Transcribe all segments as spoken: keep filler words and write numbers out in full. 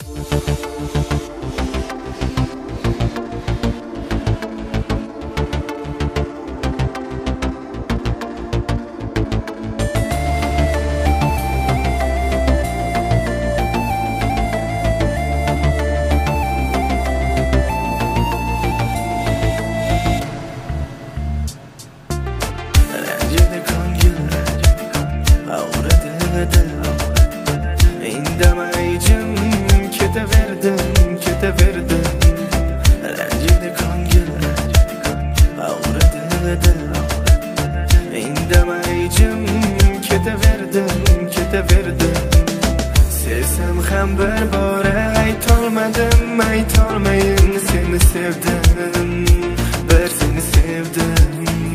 Indamay jim ketaverdim, ketaverdim. Ranjidi ko'ngil avradida. Indamay jim ketaverdim, ketaverdim. Sevsam ham bir bora aytolmadim, aytolmayin seni sevdim, bir seni sevdim.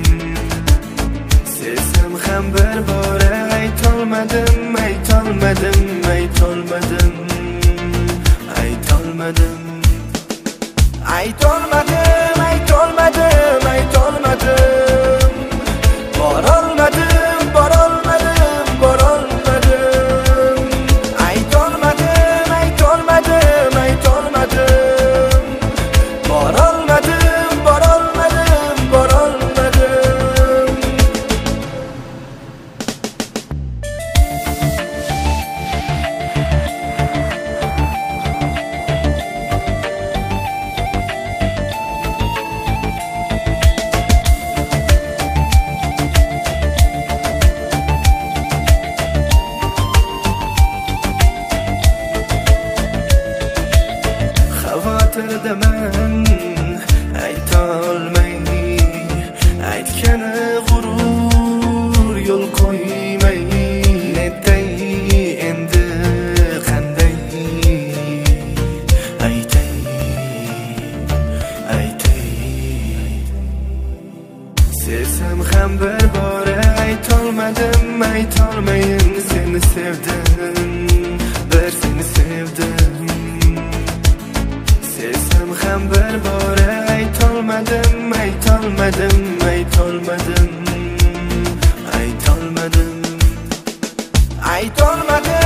Sevsam ham bir bora aytolmadim, aytolmadim, aytolmadim, aytolmadim, aytolmadim, aytolmadim, aytolmadim. Borolmadim, borolmadim, borolmadim. Aytolmadim, aytolmadim, aytolmadim. Borolmadim, borolmadim, borolmadim. Xavotirdaman aytolmay, aytgani g'urur yo'l qo'ymay. Netay endi qanday aytay, aytay. Sevsam ham bir bora aytolmadim, aytolmayin seni sevdim, bir seni sevdim. Sevsam ham bir bora aytolmadim, aytolmadim, aytolmadim, aytolmadim, aytolmadim.